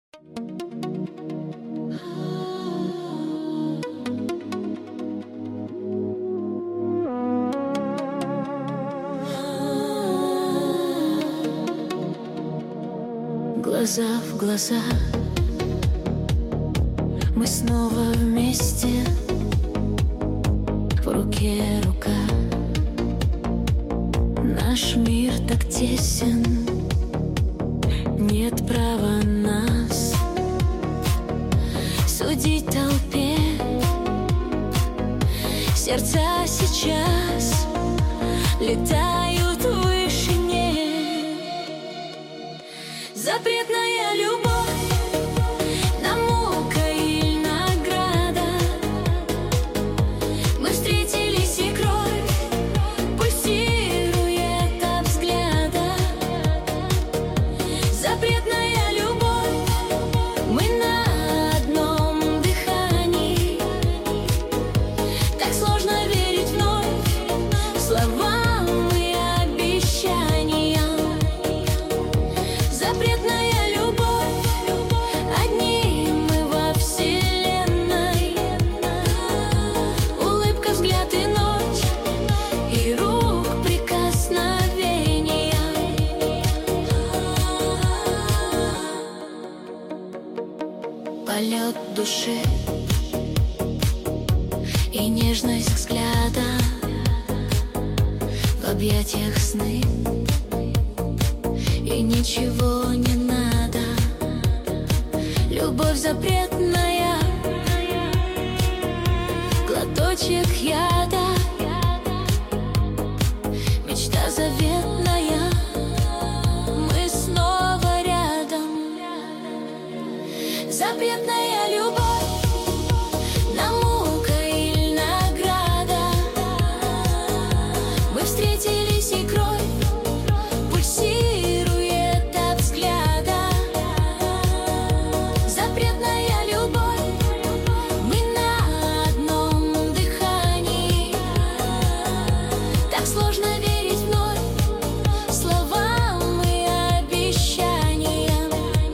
Глаза в глаза, мы снова вместе, в руке рука. Наш мир так тесен, нет права нас судить толпе. Сердца сейчас летают в вышине. Запретная любовь, наука или награда. Мы встретились, и кровь пульсирует от взгляда. Запретная любовь, мы на одном дыхании. Так сложно верить вновь словам и обещаниям. Запретная любовь, одни мы во вселенной. Улыбка, взгляд и ночь, и рук прикосновения. Полет души и нежность взгляда в объятиях сны. И ничего не надо. Любовь запретная, глоточек яда, мечта заветная. Мы снова рядом. Запретная любовь, наука или награда. Мы встретились, и кровь пульсирует от взгляда. Запретная любовь, мы на одном дыхании. Так сложно верить вновь словам и обещаниям.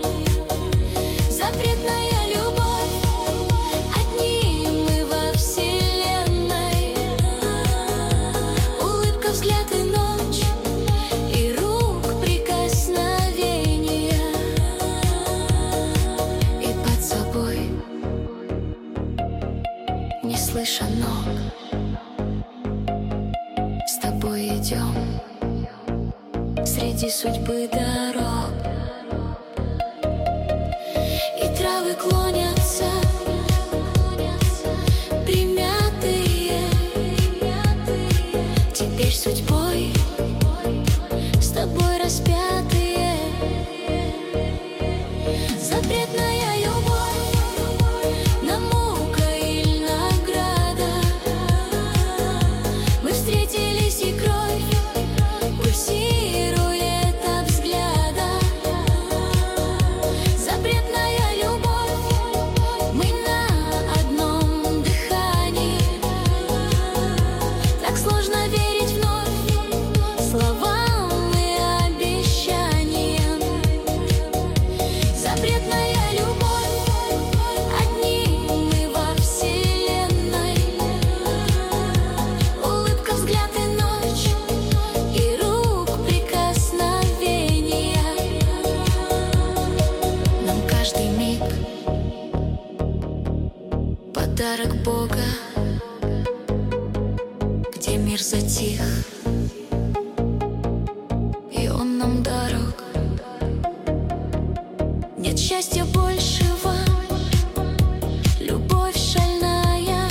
Запретная любовь, одни мы во вселенной. Улыбка, взгляд и ночь, и рук прикосновения. И под собой, не слыша ног, с тобой идем среди судьбы дорог. И травы клонятся, примятые, теперь судьбой с тобой распятые. Запретная любовь, наука или награда. Мы встретились, и кровь пульсирует от взгляда. Запретная любовь, мы на одном дыхании. Так сложно верить вновь словам и обещаниям. Запретная любовь, одни мы во вселенной. Улыбка, взгляд и ночь, и рук прикосновения. Нам каждый миг подарок Бога, где мир затих, и он нам дорог. Нет счастья большего, любовь шальная,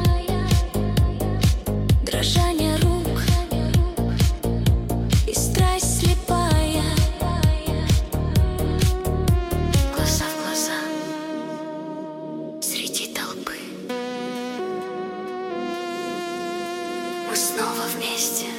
дрожание рук и страсть слепая. Глаза в глаза, среди толпы, мы снова вместе.